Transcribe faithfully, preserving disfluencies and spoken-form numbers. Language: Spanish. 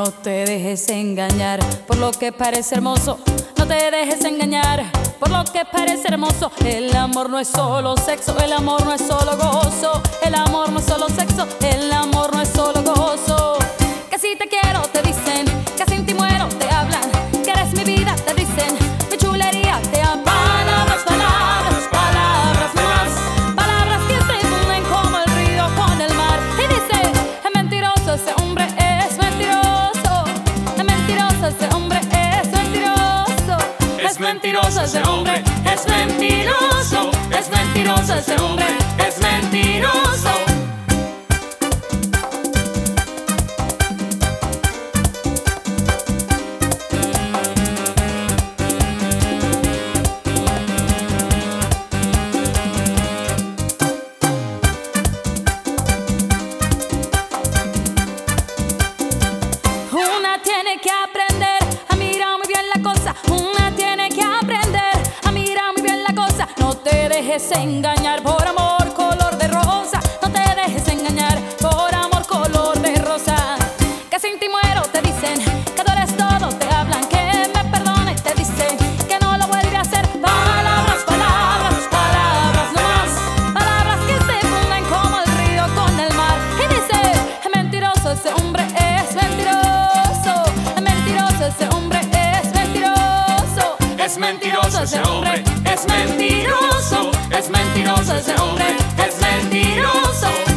No te dejes engañar por lo que parece hermoso. No te dejes engañar por lo que parece hermoso. El amor no es solo sexo, el amor no es solo gozo. El amor no es solo sexo, el amor no es solo gozo. Que si te quiero te dicen, que sin ti muero te hablan, que eres mi vida te dicen, mi chulería te aman. Palabras, palabras, palabras más, palabras que se funden como el río con el mar. Y dice, es mentiroso ese hombre, es mentiroso, es mentiroso ese hombre, es mentiroso, es mentiroso ese hombre, es mentiroso, es mentiroso ese hombre, es mentiroso. Una tiene que aprender a mirar muy bien la cosa. Una tiene que aprender a mirar muy bien la cosa. No te dejes engañar por amor color de rosa. No te dejes engañar por amor color de rosa. Que sin ti muero te dicen, que tú eres todo, te hablan, que me perdone, te dicen que no lo vuelve a hacer. Palabras, palabras, palabras no más, palabras que se funden como el río con el mar. Y dice, es mentiroso ese hombre, es mentiroso, es mentiroso ese hombre, es mentiroso, es mentiroso ese hombre, es mentiroso, es mentiroso ese hombre, es mentiroso.